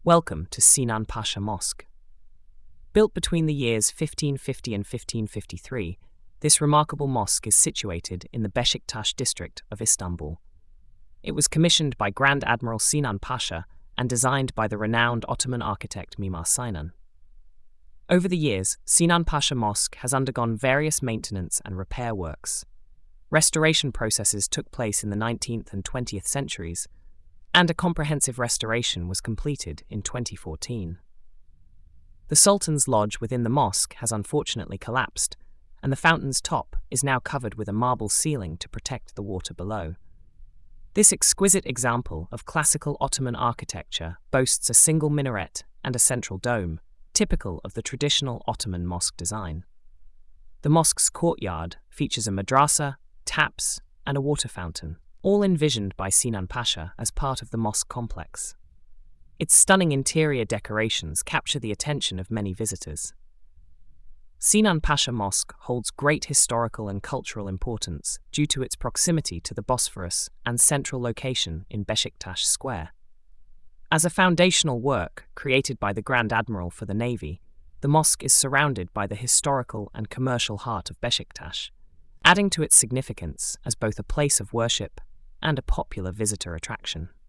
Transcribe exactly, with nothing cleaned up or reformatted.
Welcome to Sinan Pasha Mosque. Built between the years fifteen fifty and fifteen fifty-three, this remarkable mosque is situated in the Beşiktaş district of Istanbul. It was commissioned by Grand Admiral Sinan Pasha and designed by the renowned Ottoman architect Mimar Sinan. Over the years, Sinan Pasha Mosque has undergone various maintenance and repair works. Restoration processes took place in the nineteenth and twentieth centuries, and a comprehensive restoration was completed in twenty fourteen. The Sultan's Lodge within the mosque has unfortunately collapsed, and the fountain's top is now covered with a marble ceiling to protect the water below. This exquisite example of classical Ottoman architecture boasts a single minaret and a central dome, typical of the traditional Ottoman mosque design. The mosque's courtyard features a madrasa, taps, and a water fountain, all envisioned by Sinan Pasha as part of the mosque complex. Its stunning interior decorations capture the attention of many visitors. Sinan Pasha Mosque holds great historical and cultural importance due to its proximity to the Bosphorus and central location in Beşiktaş Square. As a foundational work created by the Grand Admiral for the Navy, the mosque is surrounded by the historical and commercial heart of Beşiktaş, adding to its significance as both a place of worship and a popular visitor attraction.